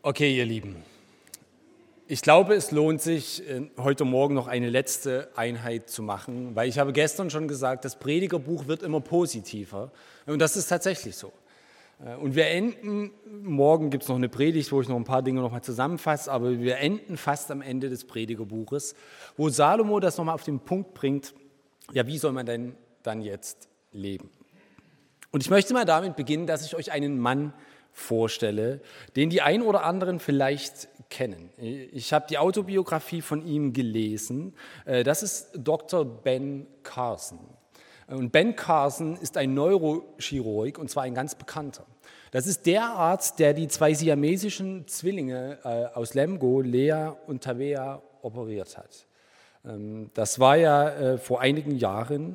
Okay, ihr Lieben, ich glaube, es lohnt sich, heute Morgen noch eine letzte Einheit zu machen, weil ich habe gestern schon gesagt, das Predigerbuch wird immer positiver und das ist tatsächlich so. Und wir enden, morgen gibt es noch eine Predigt, wo ich noch ein paar Dinge nochmal zusammenfasse, aber wir enden fast am Ende des Predigerbuches, wo Salomo das nochmal auf den Punkt bringt, ja, wie soll man denn dann jetzt leben? Und ich möchte mal damit beginnen, dass ich euch einen Mann vorstelle, den die ein oder anderen vielleicht kennen. Ich habe die Autobiografie von ihm gelesen. Das ist Dr. Ben Carson. Und Ben Carson ist ein Neurochirurg und zwar ein ganz bekannter. Das ist der Arzt, der die zwei siamesischen Zwillinge aus Lemgo, Lea und Tabea, operiert hat. Das war ja vor einigen Jahren,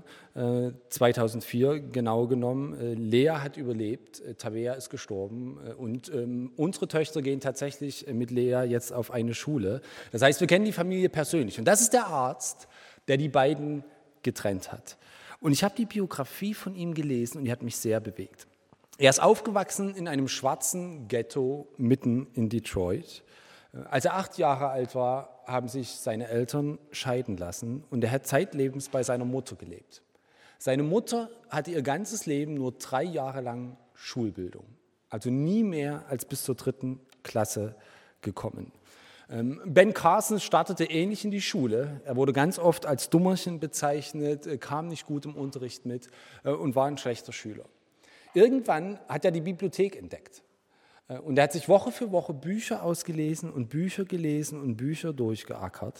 2004 genau genommen. Lea hat überlebt, Tabea ist gestorben und unsere Töchter gehen tatsächlich mit Lea jetzt auf eine Schule. Das heißt, wir kennen die Familie persönlich. Und das ist der Arzt, der die beiden getrennt hat. Und ich habe die Biografie von ihm gelesen und die hat mich sehr bewegt. Er ist aufgewachsen in einem schwarzen Ghetto mitten in Detroit. Als er 8 Jahre alt war, haben sich seine Eltern scheiden lassen und er hat zeitlebens bei seiner Mutter gelebt. Seine Mutter hatte ihr ganzes Leben nur 3 Jahre lang Schulbildung, also nie mehr als bis zur 3. Klasse gekommen. Ben Carson startete ähnlich in die Schule. Er wurde ganz oft als Dummerchen bezeichnet, kam nicht gut im Unterricht mit und war ein schlechter Schüler. Irgendwann hat er die Bibliothek entdeckt. Und er hat sich Woche für Woche Bücher ausgelesen und Bücher gelesen und Bücher durchgeackert.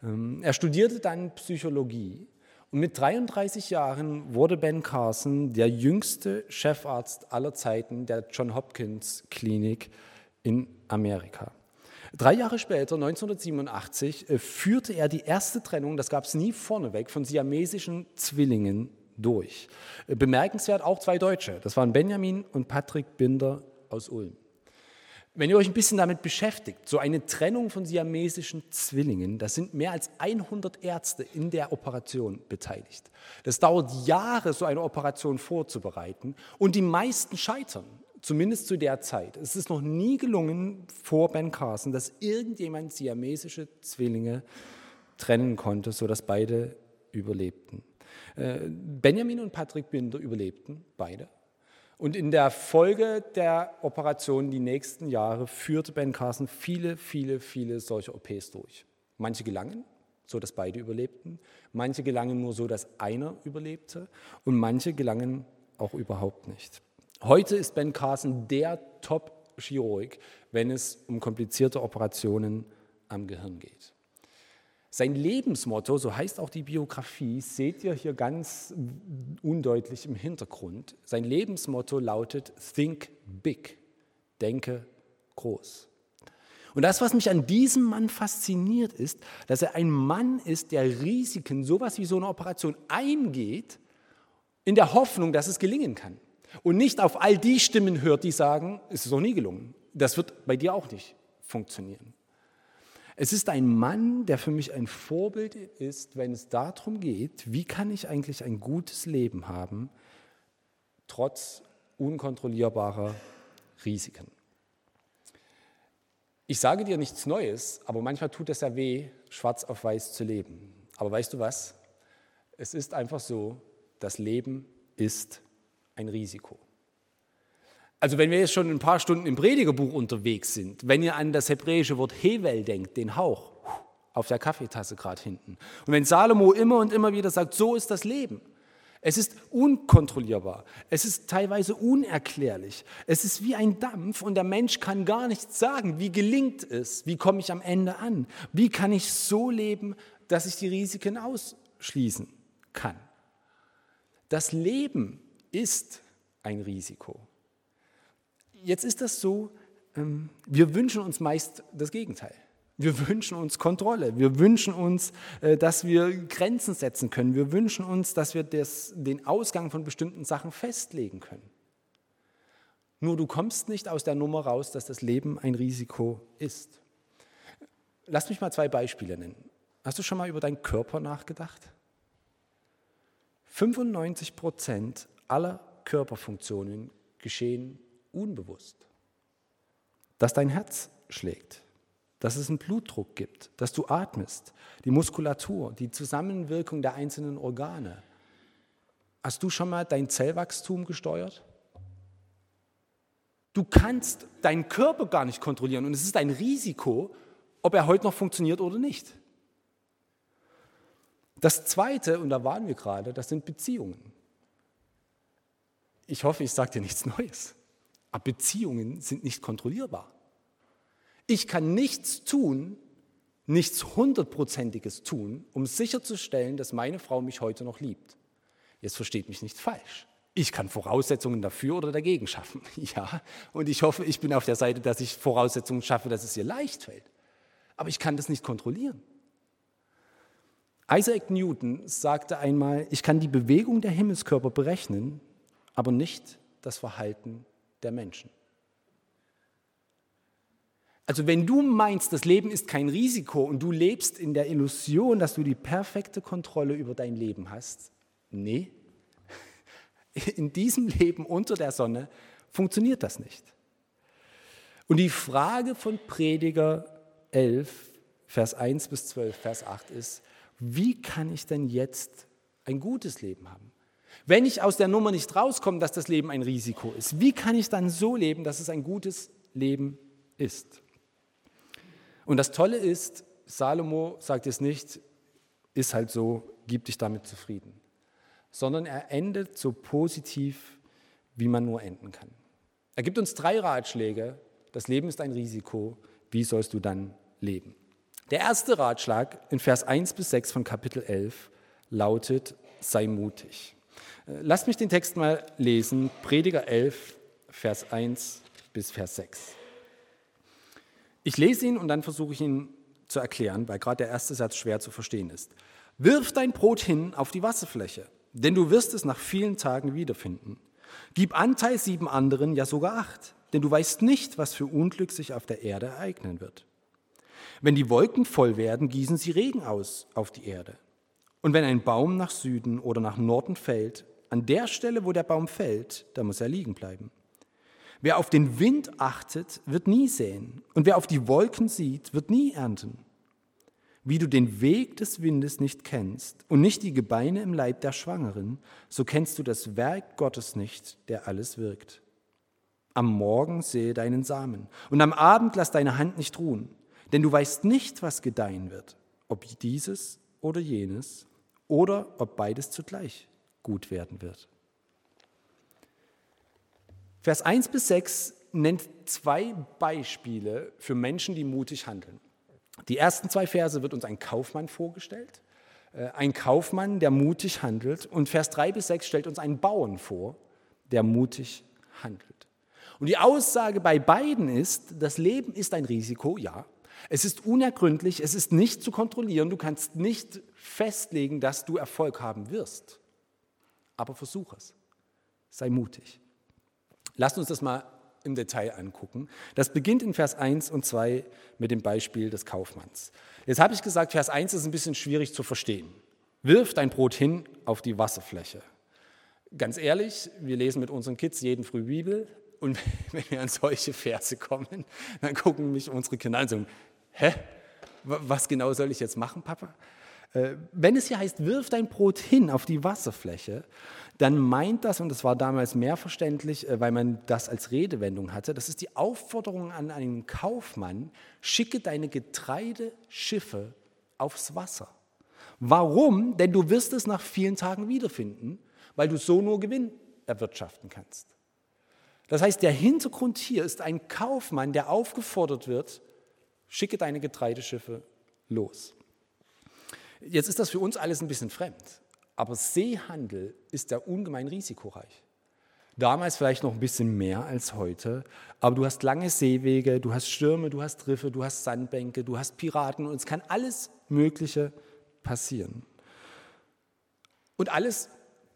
Er studierte dann Psychologie und mit 33 Jahren wurde Ben Carson der jüngste Chefarzt aller Zeiten der Johns Hopkins Klinik in Amerika. 3 Jahre später, 1987, führte er die erste Trennung, das gab es nie vorneweg, von siamesischen Zwillingen durch. Bemerkenswert auch 2 Deutsche, das waren Benjamin und Patrick Binder aus Ulm. Wenn ihr euch ein bisschen damit beschäftigt, so eine Trennung von siamesischen Zwillingen, da sind mehr als 100 Ärzte in der Operation beteiligt. Das dauert Jahre, so eine Operation vorzubereiten und die meisten scheitern, zumindest zu der Zeit. Es ist noch nie gelungen vor Ben Carson, dass irgendjemand siamesische Zwillinge trennen konnte, sodass beide überlebten. Benjamin und Patrick Binder überlebten, beide. Und in der Folge der Operation die nächsten Jahre führte Ben Carson viele solche OPs durch. Manche gelangen, so dass beide überlebten. Manche gelangen nur so, dass einer überlebte. Und manche gelangen auch überhaupt nicht. Heute ist Ben Carson der Top-Chirurg, wenn es um komplizierte Operationen am Gehirn geht. Sein Lebensmotto, so heißt auch die Biografie, seht ihr hier ganz undeutlich im Hintergrund. Sein Lebensmotto lautet Think Big, denke groß. Und das, was mich an diesem Mann fasziniert, ist, dass er ein Mann ist, der Risiken, sowas wie so eine Operation eingeht, in der Hoffnung, dass es gelingen kann. Und nicht auf all die Stimmen hört, die sagen, es ist noch nie gelungen. Das wird bei dir auch nicht funktionieren. Es ist ein Mann, der für mich ein Vorbild ist, wenn es darum geht, wie kann ich eigentlich ein gutes Leben haben, trotz unkontrollierbarer Risiken. Ich sage dir nichts Neues, aber manchmal tut es ja weh, schwarz auf weiß zu leben. Aber weißt du was? Es ist einfach so, das Leben ist ein Risiko. Also wenn wir jetzt schon ein paar Stunden im Predigerbuch unterwegs sind, wenn ihr an das hebräische Wort Hevel denkt, den Hauch auf der Kaffeetasse gerade hinten. Und wenn Salomo immer und immer wieder sagt, so ist das Leben. Es ist unkontrollierbar, es ist teilweise unerklärlich, es ist wie ein Dampf und der Mensch kann gar nichts sagen. Wie gelingt es? Wie komme ich am Ende an? Wie kann ich so leben, dass ich die Risiken ausschließen kann? Das Leben ist ein Risiko. Jetzt ist das so, wir wünschen uns meist das Gegenteil. Wir wünschen uns Kontrolle, wir wünschen uns, dass wir Grenzen setzen können, wir wünschen uns, dass wir den Ausgang von bestimmten Sachen festlegen können. Nur du kommst nicht aus der Nummer raus, dass das Leben ein Risiko ist. Lass mich mal 2 Beispiele nennen. Hast du schon mal über deinen Körper nachgedacht? 95% aller Körperfunktionen geschehen unbewusst. Dass dein Herz schlägt, dass es einen Blutdruck gibt, dass du atmest, die Muskulatur, die Zusammenwirkung der einzelnen Organe. Hast du schon mal dein Zellwachstum gesteuert? Du kannst deinen Körper gar nicht kontrollieren und es ist ein Risiko, ob er heute noch funktioniert oder nicht. Das Zweite, und da waren wir gerade, das sind Beziehungen. Ich hoffe, ich sage dir nichts Neues, aber Beziehungen sind nicht kontrollierbar. Ich kann nichts tun, nichts Hundertprozentiges tun, um sicherzustellen, dass meine Frau mich heute noch liebt. Jetzt versteht mich nicht falsch. Ich kann Voraussetzungen dafür oder dagegen schaffen. Ja, und ich hoffe, ich bin auf der Seite, dass ich Voraussetzungen schaffe, dass es ihr leicht fällt. Aber ich kann das nicht kontrollieren. Isaac Newton sagte einmal, ich kann die Bewegung der Himmelskörper berechnen, aber nicht das Verhalten der Menschen. Also wenn du meinst, das Leben ist kein Risiko und du lebst in der Illusion, dass du die perfekte Kontrolle über dein Leben hast, nee, in diesem Leben unter der Sonne funktioniert das nicht. Und die Frage von Prediger 11, Vers 1 bis 12, Vers 8 ist, wie kann ich denn jetzt ein gutes Leben haben? Wenn ich aus der Nummer nicht rauskomme, dass das Leben ein Risiko ist, wie kann ich dann so leben, dass es ein gutes Leben ist? Und das Tolle ist, Salomo sagt es nicht, ist halt so, gib dich damit zufrieden, sondern er endet so positiv, wie man nur enden kann. Er gibt uns 3 Ratschläge, das Leben ist ein Risiko, wie sollst du dann leben? Der erste Ratschlag in Vers 1 bis 6 von Kapitel 11 lautet, sei mutig. Lasst mich den Text mal lesen, Prediger 11, Vers 1 bis Vers 6. Ich lese ihn und dann versuche ich ihn zu erklären, weil gerade der erste Satz schwer zu verstehen ist. Wirf dein Brot hin auf die Wasserfläche, denn du wirst es nach vielen Tagen wiederfinden. Gib Anteil 7 anderen, ja sogar 8, denn du weißt nicht, was für Unglück sich auf der Erde ereignen wird. Wenn die Wolken voll werden, gießen sie Regen aus auf die Erde. Und wenn ein Baum nach Süden oder nach Norden fällt, an der Stelle, wo der Baum fällt, da muss er liegen bleiben. Wer auf den Wind achtet, wird nie säen. Und wer auf die Wolken sieht, wird nie ernten. Wie du den Weg des Windes nicht kennst und nicht die Gebeine im Leib der Schwangeren, so kennst du das Werk Gottes nicht, der alles wirkt. Am Morgen sähe deinen Samen und am Abend lass deine Hand nicht ruhen. Denn du weißt nicht, was gedeihen wird, ob dieses oder jenes oder ob beides zugleich gut werden wird. Vers 1 bis 6 nennt 2 Beispiele für Menschen, die mutig handeln. Die ersten 2 Verse wird uns ein Kaufmann vorgestellt, ein Kaufmann, der mutig handelt. Und Vers 3 bis 6 stellt uns einen Bauern vor, der mutig handelt. Und die Aussage bei beiden ist, das Leben ist ein Risiko, ja. Es ist unergründlich, es ist nicht zu kontrollieren, du kannst nicht festlegen, dass du Erfolg haben wirst. Aber versuch es, sei mutig. Lasst uns das mal im Detail angucken. Das beginnt in Vers 1 und 2 mit dem Beispiel des Kaufmanns. Jetzt habe ich gesagt, Vers 1 ist ein bisschen schwierig zu verstehen. Wirf dein Brot hin auf die Wasserfläche. Ganz ehrlich, wir lesen mit unseren Kids jeden Früh Bibel und wenn wir an solche Verse kommen, dann gucken mich unsere Kinder an und sagen, hä, was genau soll ich jetzt machen, Papa? Wenn es hier heißt, wirf dein Brot hin auf die Wasserfläche, dann meint das, und das war damals mehr verständlich, weil man das als Redewendung hatte, das ist die Aufforderung an einen Kaufmann, schicke deine Getreideschiffe aufs Wasser. Warum? Denn du wirst es nach vielen Tagen wiederfinden, weil du so nur Gewinn erwirtschaften kannst. Das heißt, der Hintergrund hier ist ein Kaufmann, der aufgefordert wird, schicke deine Getreideschiffe los. Jetzt ist das für uns alles ein bisschen fremd, aber Seehandel ist ja ungemein risikoreich. Damals vielleicht noch ein bisschen mehr als heute, aber du hast lange Seewege, du hast Stürme, du hast Riffe, du hast Sandbänke, du hast Piraten und es kann alles Mögliche passieren. Und alles,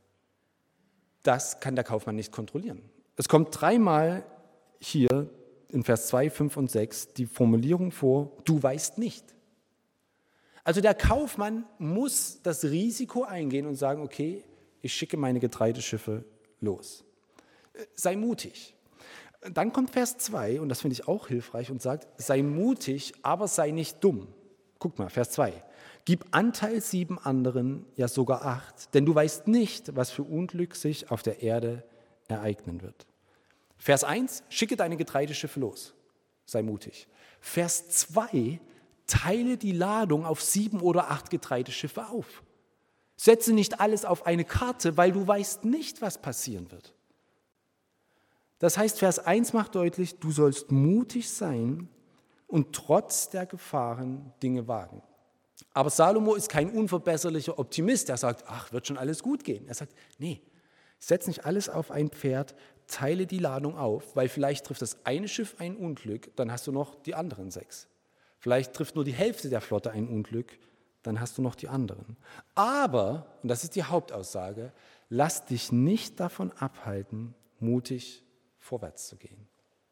das kann der Kaufmann nicht kontrollieren. Es kommt 3-mal hier in Vers 2, 5 und 6 die Formulierung vor, du weißt nicht. Also der Kaufmann muss das Risiko eingehen und sagen, okay, ich schicke meine Getreideschiffe los. Sei mutig. Dann kommt Vers 2, und das finde ich auch hilfreich, und sagt, sei mutig, aber sei nicht dumm. Guck mal, Vers 2. Gib Anteil 7 anderen, ja sogar 8, denn du weißt nicht, was für Unglück sich auf der Erde ereignen wird. Vers 1, schicke deine Getreideschiffe los, sei mutig. Vers 2, teile die Ladung auf 7 oder 8 Getreideschiffe auf. Setze nicht alles auf eine Karte, weil du weißt nicht, was passieren wird. Das heißt, Vers 1 macht deutlich, du sollst mutig sein und trotz der Gefahren Dinge wagen. Aber Salomo ist kein unverbesserlicher Optimist, der sagt, ach, wird schon alles gut gehen. Er sagt, nee, setz nicht alles auf ein Pferd, teile die Ladung auf, weil vielleicht trifft das eine Schiff ein Unglück, dann hast du noch die anderen 6. Vielleicht trifft nur die Hälfte der Flotte ein Unglück, dann hast du noch die anderen. Aber, und das ist die Hauptaussage, lass dich nicht davon abhalten, mutig vorwärts zu gehen.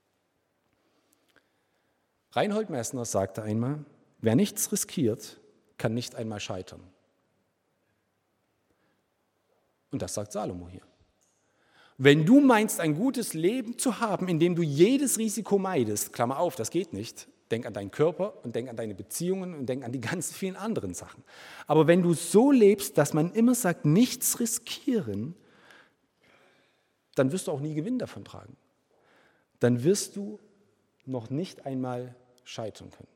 Reinhold Messner sagte einmal, wer nichts riskiert, kann nicht einmal scheitern. Und das sagt Salomo hier. Wenn du meinst, ein gutes Leben zu haben, in dem du jedes Risiko meidest, Klammer auf, das geht nicht, denk an deinen Körper und denk an deine Beziehungen und denk an die ganzen vielen anderen Sachen. Aber wenn du so lebst, dass man immer sagt, nichts riskieren, dann wirst du auch nie Gewinn davon tragen. Dann wirst du noch nicht einmal scheitern können.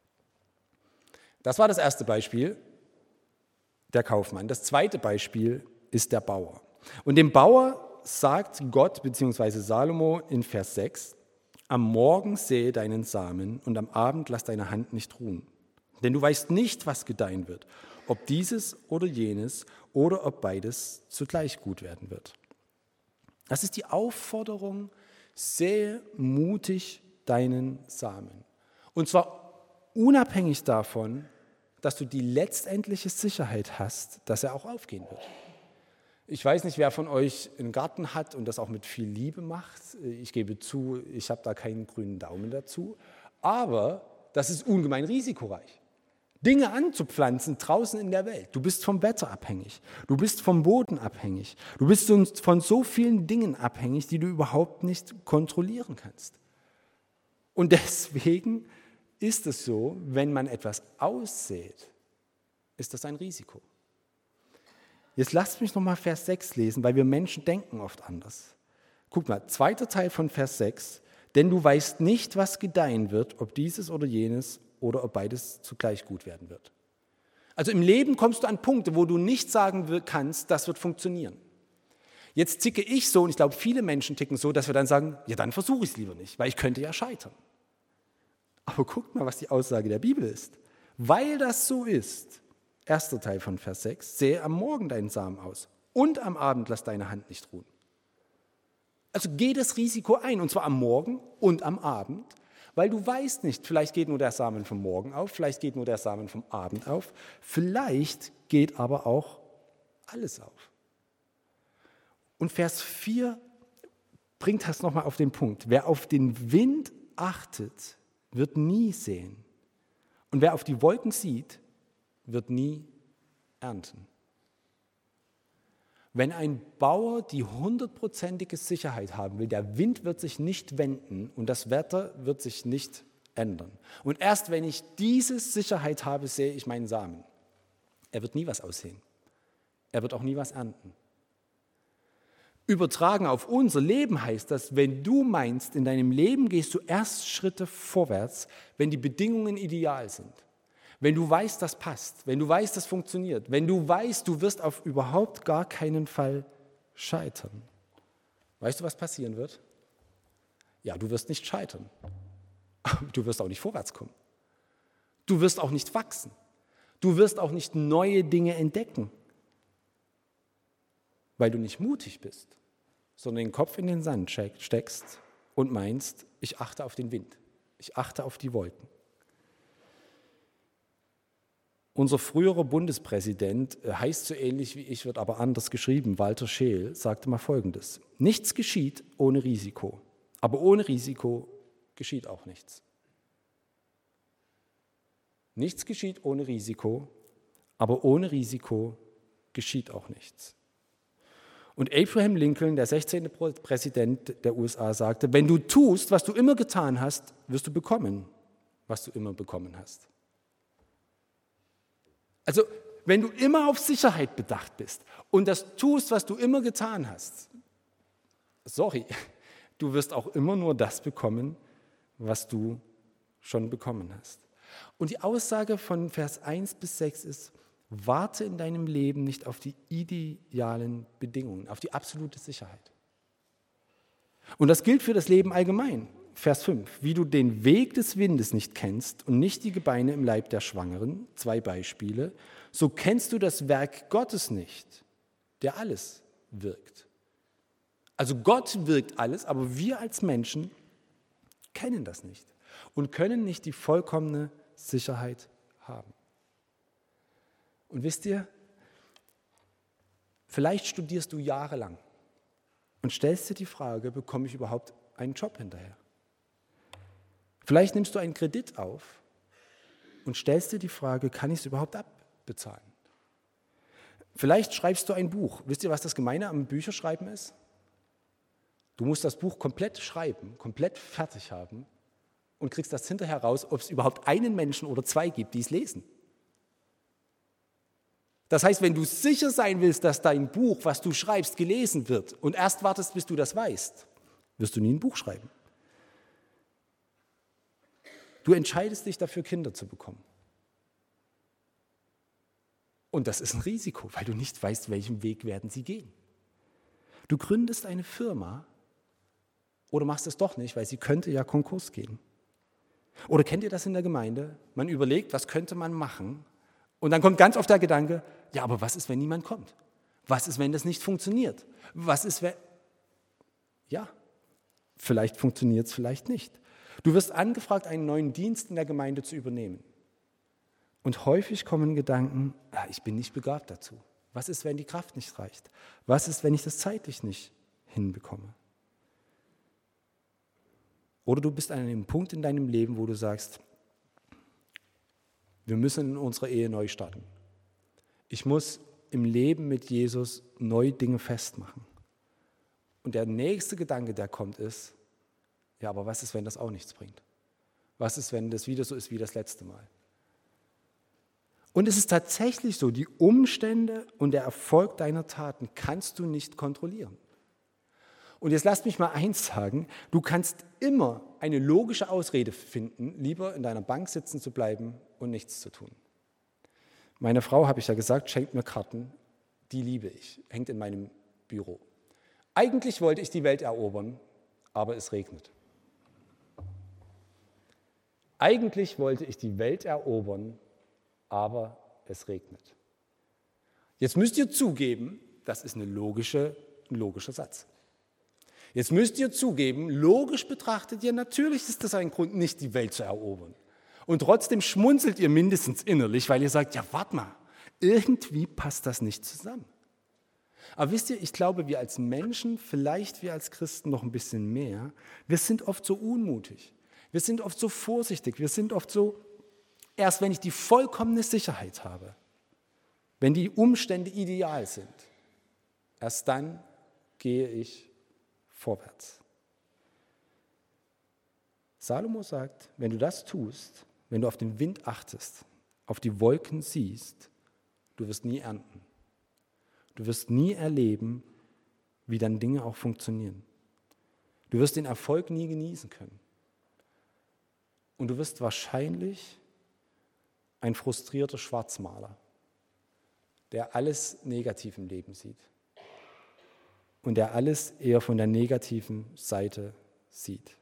Das war das erste Beispiel, der Kaufmann. Das zweite Beispiel ist der Bauer. Und dem Bauer sagt Gott bzw. Salomo in Vers 6, am Morgen säe deinen Samen und am Abend lass deine Hand nicht ruhen. Denn du weißt nicht, was gedeihen wird, ob dieses oder jenes oder ob beides zugleich gut werden wird. Das ist die Aufforderung, säe mutig deinen Samen. Und zwar unabhängig davon, dass du die letztendliche Sicherheit hast, dass er auch aufgehen wird. Ich weiß nicht, wer von euch einen Garten hat und das auch mit viel Liebe macht. Ich gebe zu, ich habe da keinen grünen Daumen dazu. Aber das ist ungemein risikoreich. Dinge anzupflanzen draußen in der Welt. Du bist vom Wetter abhängig. Du bist vom Boden abhängig. Du bist von so vielen Dingen abhängig, die du überhaupt nicht kontrollieren kannst. Und deswegen ist es so, wenn man etwas aussät, ist das ein Risiko. Jetzt lasst mich nochmal Vers 6 lesen, weil wir Menschen denken oft anders. Guck mal, zweiter Teil von Vers 6. Denn du weißt nicht, was gedeihen wird, ob dieses oder jenes oder ob beides zugleich gut werden wird. Also im Leben kommst du an Punkte, wo du nicht sagen kannst, das wird funktionieren. Jetzt ticke ich so, und ich glaube, viele Menschen ticken so, dass wir dann sagen, ja, dann versuche ich es lieber nicht, weil ich könnte ja scheitern. Aber guckt mal, was die Aussage der Bibel ist. Weil das so ist, erster Teil von Vers 6, sähe am Morgen deinen Samen aus und am Abend lass deine Hand nicht ruhen. Also geh das Risiko ein, und zwar am Morgen und am Abend, weil du weißt nicht, vielleicht geht nur der Samen vom Morgen auf, vielleicht geht nur der Samen vom Abend auf, vielleicht geht aber auch alles auf. Und Vers 4 bringt das nochmal auf den Punkt. Wer auf den Wind achtet, wird nie säen. Und wer auf die Wolken sieht, wird nie ernten. Wenn ein Bauer die 100%ige Sicherheit haben will, der Wind wird sich nicht wenden und das Wetter wird sich nicht ändern. Und erst wenn ich diese Sicherheit habe, sähe ich meinen Samen. Er wird nie was aussehen. Er wird auch nie was ernten. Übertragen auf unser Leben heißt das, wenn du meinst, in deinem Leben gehst du erst Schritte vorwärts, wenn die Bedingungen ideal sind. Wenn du weißt, das passt, wenn du weißt, das funktioniert, wenn du weißt, du wirst auf überhaupt gar keinen Fall scheitern. Weißt du, was passieren wird? Ja, du wirst nicht scheitern. Du wirst auch nicht vorwärts kommen. Du wirst auch nicht wachsen. Du wirst auch nicht neue Dinge entdecken, weil du nicht mutig bist, sondern den Kopf in den Sand steckst und meinst, ich achte auf den Wind, ich achte auf die Wolken. Unser früherer Bundespräsident, heißt so ähnlich wie ich, wird aber anders geschrieben, Walter Scheel, sagte mal Folgendes: Nichts geschieht ohne Risiko, aber ohne Risiko geschieht auch nichts. Nichts geschieht ohne Risiko, aber ohne Risiko geschieht auch nichts. Und Abraham Lincoln, der 16. Präsident der USA, sagte, wenn du tust, was du immer getan hast, wirst du bekommen, was du immer bekommen hast. Also, wenn du immer auf Sicherheit bedacht bist und das tust, was du immer getan hast, du wirst auch immer nur das bekommen, was du schon bekommen hast. Und die Aussage von Vers 1 bis 6 ist, warte in deinem Leben nicht auf die idealen Bedingungen, auf die absolute Sicherheit. Und das gilt für das Leben allgemein. Vers 5, wie du den Weg des Windes nicht kennst und nicht die Gebeine im Leib der Schwangeren, 2 Beispiele, so kennst du das Werk Gottes nicht, der alles wirkt. Also Gott wirkt alles, aber wir als Menschen kennen das nicht und können nicht die vollkommene Sicherheit haben. Und wisst ihr, vielleicht studierst du jahrelang und stellst dir die Frage, bekomme ich überhaupt einen Job hinterher? Vielleicht nimmst du einen Kredit auf und stellst dir die Frage, kann ich es überhaupt abbezahlen? Vielleicht schreibst du ein Buch. Wisst ihr, was das Gemeine am Bücherschreiben ist? Du musst das Buch komplett schreiben, komplett fertig haben und kriegst das hinterher raus, ob es überhaupt einen Menschen oder 2 gibt, die es lesen. Das heißt, wenn du sicher sein willst, dass dein Buch, was du schreibst, gelesen wird und erst wartest, bis du das weißt, wirst du nie ein Buch schreiben. Du entscheidest dich dafür, Kinder zu bekommen. Und das ist ein Risiko, weil du nicht weißt, welchen Weg werden sie gehen. Du gründest eine Firma oder machst es doch nicht, weil sie könnte ja Konkurs gehen. Oder kennt ihr das in der Gemeinde? Man überlegt, was könnte man machen? Und dann kommt ganz oft der Gedanke, ja, aber was ist, wenn niemand kommt? Was ist, wenn das nicht funktioniert? Was ist, wenn... Ja, vielleicht funktioniert es, vielleicht nicht. Du wirst angefragt, einen neuen Dienst in der Gemeinde zu übernehmen. Und häufig kommen Gedanken, ja, ich bin nicht begabt dazu. Was ist, wenn die Kraft nicht reicht? Was ist, wenn ich das zeitlich nicht hinbekomme? Oder du bist an einem Punkt in deinem Leben, wo du sagst, wir müssen in unserer Ehe neu starten. Ich muss im Leben mit Jesus neue Dinge festmachen. Und der nächste Gedanke, der kommt, ist, ja, aber was ist, wenn das auch nichts bringt? Was ist, wenn das wieder so ist wie das letzte Mal? Und es ist tatsächlich so, die Umstände und der Erfolg deiner Taten kannst du nicht kontrollieren. Und jetzt lasst mich mal eins sagen, du kannst immer eine logische Ausrede finden, lieber in deiner Bank sitzen zu bleiben und nichts zu tun. Meine Frau, habe ich ja gesagt, schenkt mir Karten, die liebe ich, hängt in meinem Büro. Eigentlich wollte ich die Welt erobern, aber es regnet. Eigentlich wollte ich die Welt erobern, aber es regnet. Jetzt müsst ihr zugeben, das ist ein logischer Satz. Jetzt müsst ihr zugeben, logisch betrachtet, ja, natürlich ist das ein Grund, nicht die Welt zu erobern. Und trotzdem schmunzelt ihr mindestens innerlich, weil ihr sagt, ja, warte mal, irgendwie passt das nicht zusammen. Aber wisst ihr, ich glaube, wir als Menschen, vielleicht wir als Christen noch ein bisschen mehr, wir sind oft so unmutig, wir sind oft so vorsichtig, wir sind oft so, erst wenn ich die vollkommene Sicherheit habe, wenn die Umstände ideal sind, erst dann gehe ich vorwärts. Salomo sagt, wenn du das tust, wenn du auf den Wind achtest, auf die Wolken siehst, du wirst nie ernten. Du wirst nie erleben, wie dann Dinge auch funktionieren. Du wirst den Erfolg nie genießen können. Und du wirst wahrscheinlich ein frustrierter Schwarzmaler, der alles negativ im Leben sieht und der alles eher von der negativen Seite sieht.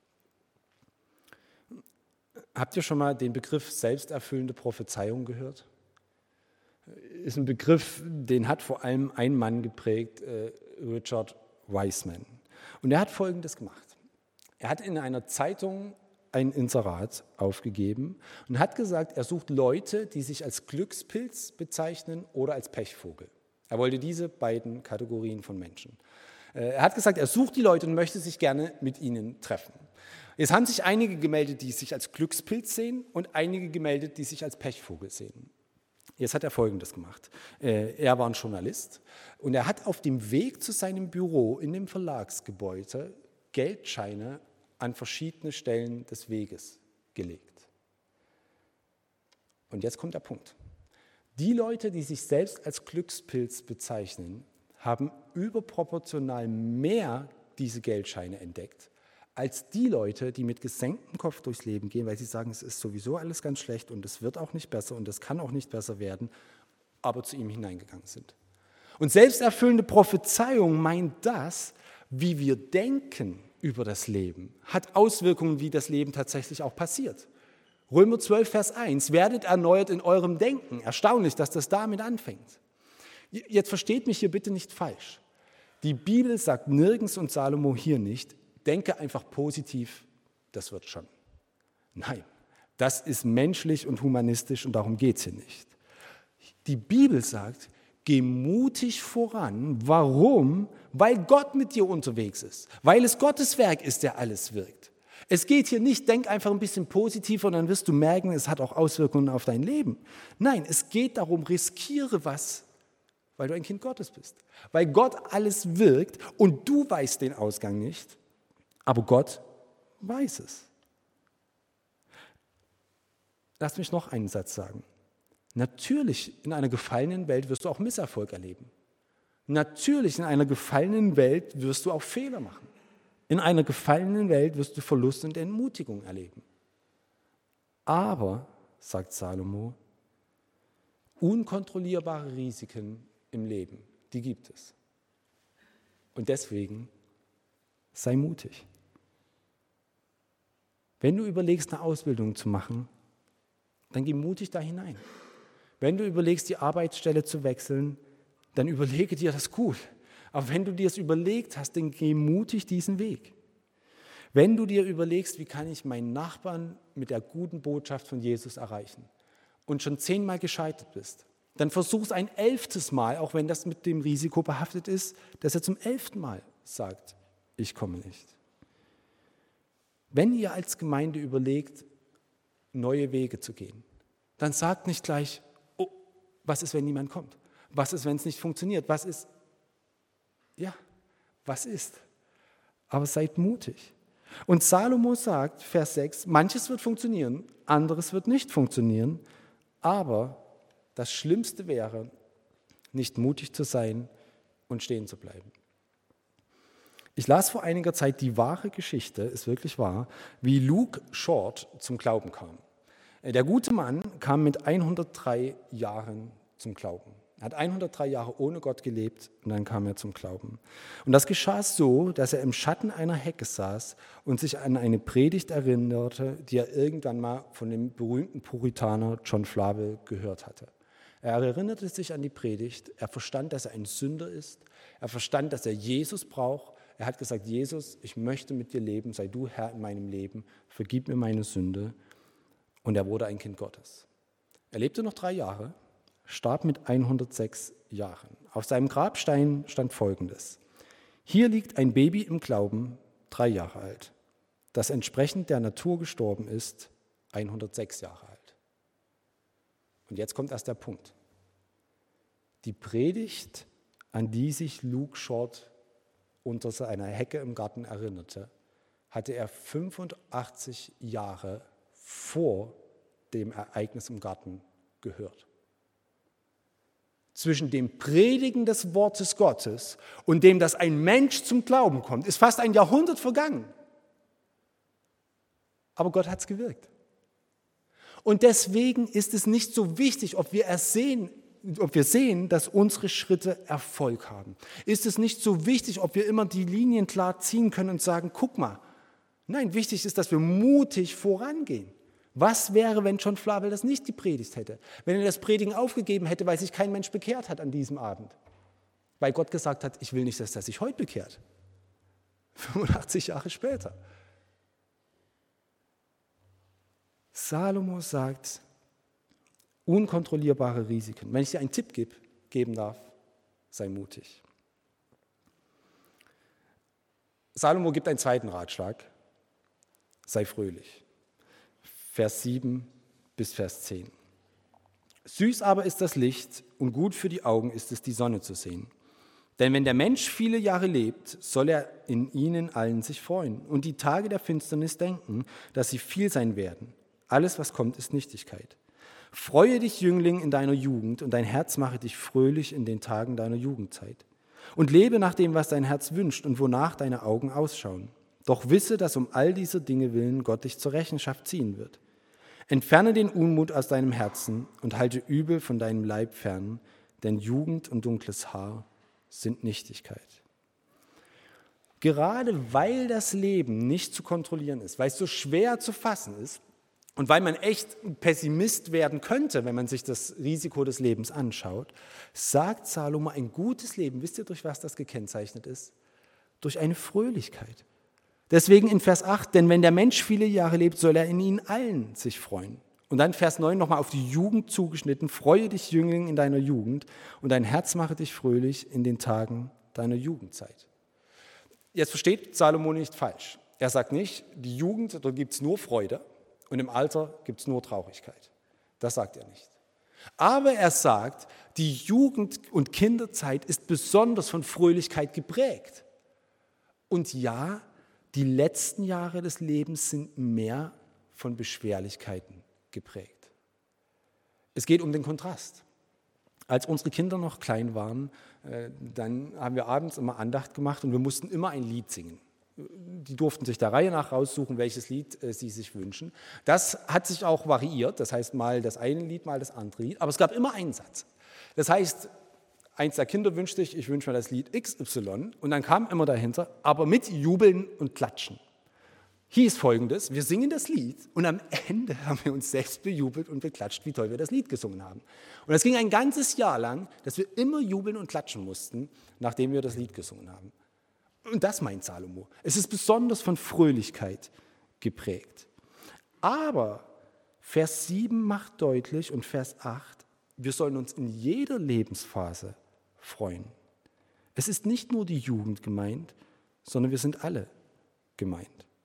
Habt ihr schon mal den Begriff selbsterfüllende Prophezeiung gehört? Ist ein Begriff, den hat vor allem ein Mann geprägt, Richard Wiseman. Und er hat Folgendes gemacht. Er hat in einer Zeitung ein Inserat aufgegeben und hat gesagt, er sucht Leute, die sich als Glückspilz bezeichnen oder als Pechvogel. Er wollte diese beiden Kategorien von Menschen. Er hat gesagt, er sucht die Leute und möchte sich gerne mit ihnen treffen. Jetzt haben sich einige gemeldet, die sich als Glückspilz sehen und einige gemeldet, die sich als Pechvogel sehen. Jetzt hat er Folgendes gemacht. Er war ein Journalist und er hat auf dem Weg zu seinem Büro in dem Verlagsgebäude Geldscheine an verschiedene Stellen des Weges gelegt. Und jetzt kommt der Punkt. Die Leute, die sich selbst als Glückspilz bezeichnen, haben überproportional mehr diese Geldscheine entdeckt, als die Leute, die mit gesenktem Kopf durchs Leben gehen, weil sie sagen, es ist sowieso alles ganz schlecht und es wird auch nicht besser und es kann auch nicht besser werden, aber zu ihm hineingegangen sind. Und selbsterfüllende Prophezeiung meint das, wie wir denken über das Leben, hat Auswirkungen, wie das Leben tatsächlich auch passiert. Römer 12, Vers 1, werdet erneuert in eurem Denken. Erstaunlich, dass das damit anfängt. Jetzt versteht mich hier bitte nicht falsch. Die Bibel sagt nirgends und Salomo hier nicht, denke einfach positiv, das wird schon. Nein, das ist menschlich und humanistisch und darum geht es hier nicht. Die Bibel sagt, geh mutig voran. Warum? Weil Gott mit dir unterwegs ist. Weil es Gottes Werk ist, der alles wirkt. Es geht hier nicht, denk einfach ein bisschen positiver und dann wirst du merken, es hat auch Auswirkungen auf dein Leben. Nein, es geht darum, riskiere was, weil du ein Kind Gottes bist. Weil Gott alles wirkt und du weißt den Ausgang nicht, aber Gott weiß es. Lass mich noch einen Satz sagen. Natürlich, in einer gefallenen Welt wirst du auch Misserfolg erleben. Natürlich, in einer gefallenen Welt wirst du auch Fehler machen. In einer gefallenen Welt wirst du Verlust und Entmutigung erleben. Aber, sagt Salomo, unkontrollierbare Risiken im Leben, die gibt es. Und deswegen sei mutig. Wenn du überlegst, eine Ausbildung zu machen, dann geh mutig da hinein. Wenn du überlegst, die Arbeitsstelle zu wechseln, dann überlege dir das gut. Aber wenn du dir es überlegt hast, dann geh mutig diesen Weg. Wenn du dir überlegst, wie kann ich meinen Nachbarn mit der guten Botschaft von Jesus erreichen und schon 10-mal gescheitert bist, dann versuch es ein 11. Mal, auch wenn das mit dem Risiko behaftet ist, dass er zum 11. Mal sagt, ich komme nicht. Wenn ihr als Gemeinde überlegt, neue Wege zu gehen, dann sagt nicht gleich, oh, was ist, wenn niemand kommt? Was ist, wenn es nicht funktioniert? Was ist? Ja, was ist? Aber seid mutig. Und Salomo sagt, Vers 6, manches wird funktionieren, anderes wird nicht funktionieren, aber das Schlimmste wäre, nicht mutig zu sein und stehen zu bleiben. Ich las vor einiger Zeit die wahre Geschichte, ist wirklich wahr, wie Luke Short zum Glauben kam. Der gute Mann kam mit 103 Jahren zum Glauben. Er hat 103 Jahre ohne Gott gelebt und dann kam er zum Glauben. Und das geschah so, dass er im Schatten einer Hecke saß und sich an eine Predigt erinnerte, die er irgendwann mal von dem berühmten Puritaner John Flavel gehört hatte. Er erinnerte sich an die Predigt, er verstand, dass er ein Sünder ist, er verstand, dass er Jesus braucht. Er hat gesagt, Jesus, ich möchte mit dir leben, sei du Herr in meinem Leben, vergib mir meine Sünde. Und er wurde ein Kind Gottes. Er lebte noch 3 Jahre, starb mit 106 Jahren. Auf seinem Grabstein stand Folgendes: Hier liegt ein Baby im Glauben, 3 Jahre alt, das entsprechend der Natur gestorben ist, 106 Jahre alt. Und jetzt kommt erst der Punkt. Die Predigt, an die sich Luke Short unter seiner Hecke im Garten erinnerte, hatte er 85 Jahre vor dem Ereignis im Garten gehört. Zwischen dem Predigen des Wortes Gottes und dem, dass ein Mensch zum Glauben kommt, ist fast ein Jahrhundert vergangen. Aber Gott hat es gewirkt. Und deswegen ist es nicht so wichtig, ob wir sehen, dass unsere Schritte Erfolg haben. Ist es nicht so wichtig, ob wir immer die Linien klar ziehen können und sagen, guck mal. Nein, wichtig ist, dass wir mutig vorangehen. Was wäre, wenn John Flavel das nicht gepredigt hätte? Wenn er das Predigen aufgegeben hätte, weil sich kein Mensch bekehrt hat an diesem Abend? Weil Gott gesagt hat, ich will nicht, dass er sich heute bekehrt. 85 Jahre später. Salomo sagt, unkontrollierbare Risiken. Wenn ich dir einen Tipp geben darf, sei mutig. Salomo gibt einen zweiten Ratschlag, sei fröhlich. Vers 7 bis Vers 10. Süß aber ist das Licht und gut für die Augen ist es, die Sonne zu sehen. Denn wenn der Mensch viele Jahre lebt, soll er in ihnen allen sich freuen und die Tage der Finsternis denken, dass sie viel sein werden. Alles, was kommt, ist Nichtigkeit. Freue dich, Jüngling, in deiner Jugend und dein Herz mache dich fröhlich in den Tagen deiner Jugendzeit. Und lebe nach dem, was dein Herz wünscht und wonach deine Augen ausschauen. Doch wisse, dass um all diese Dinge willen Gott dich zur Rechenschaft ziehen wird. Entferne den Unmut aus deinem Herzen und halte Übel von deinem Leib fern, denn Jugend und dunkles Haar sind Nichtigkeit. Gerade weil das Leben nicht zu kontrollieren ist, weil es so schwer zu fassen ist und weil man echt Pessimist werden könnte, wenn man sich das Risiko des Lebens anschaut, sagt Salomo, ein gutes Leben, wisst ihr, durch was das gekennzeichnet ist? Durch eine Fröhlichkeit. Deswegen in Vers 8, denn wenn der Mensch viele Jahre lebt, soll er in ihnen allen sich freuen. Und dann Vers 9 nochmal auf die Jugend zugeschnitten. Freue dich, Jüngling, in deiner Jugend und dein Herz mache dich fröhlich in den Tagen deiner Jugendzeit. Jetzt versteht Salomo nicht falsch. Er sagt nicht, die Jugend, da gibt es nur Freude und im Alter gibt es nur Traurigkeit. Das sagt er nicht. Aber er sagt, die Jugend- und Kinderzeit ist besonders von Fröhlichkeit geprägt. Und ja, die letzten Jahre des Lebens sind mehr von Beschwerlichkeiten geprägt. Es geht um den Kontrast. Als unsere Kinder noch klein waren, dann haben wir abends immer Andacht gemacht und wir mussten immer ein Lied singen. Die durften sich der Reihe nach raussuchen, welches Lied sie sich wünschen. Das hat sich auch variiert, das heißt mal das eine Lied, mal das andere Lied, aber es gab immer einen Satz. Das heißt, eins der Kinder wünschte sich, ich wünsche mir das Lied XY und dann kam immer dahinter, aber mit Jubeln und Klatschen. Hieß Folgendes, wir singen das Lied und am Ende haben wir uns selbst bejubelt und beklatscht, wie toll wir das Lied gesungen haben. Und das ging ein ganzes Jahr lang, dass wir immer jubeln und klatschen mussten, nachdem wir das Lied gesungen haben. Und das meint Salomo. Es ist besonders von Fröhlichkeit geprägt. Aber Vers 7 macht deutlich und Vers 8, wir sollen uns in jeder Lebensphase freuen. Es ist nicht nur die Jugend gemeint, sondern wir sind alle gemeint.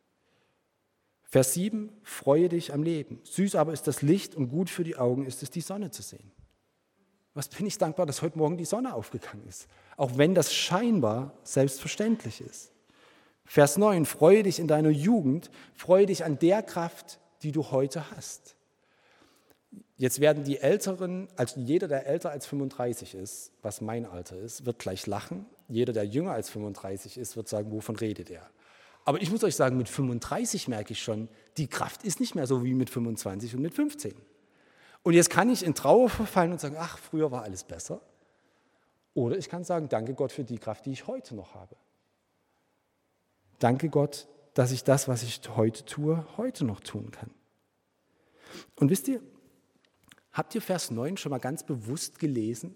Vers 7, freue dich am Leben. Süß aber ist das Licht und gut für die Augen ist es, die Sonne zu sehen. Was bin ich dankbar, dass heute Morgen die Sonne aufgegangen ist, auch wenn das scheinbar selbstverständlich ist. Vers 9, freue dich in deiner Jugend, freue dich an der Kraft, die du heute hast. Jetzt werden die Älteren, also jeder, der älter als 35 ist, was mein Alter ist, wird gleich lachen. Jeder, der jünger als 35 ist, wird sagen, wovon redet er? Aber ich muss euch sagen, mit 35 merke ich schon, die Kraft ist nicht mehr so wie mit 25 und mit 15. Und jetzt kann ich in Trauer verfallen und sagen, ach, früher war alles besser. Oder ich kann sagen, danke Gott für die Kraft, die ich heute noch habe. Danke Gott, dass ich das, was ich heute tue, heute noch tun kann. Und wisst ihr, habt ihr Vers 9 schon mal ganz bewusst gelesen?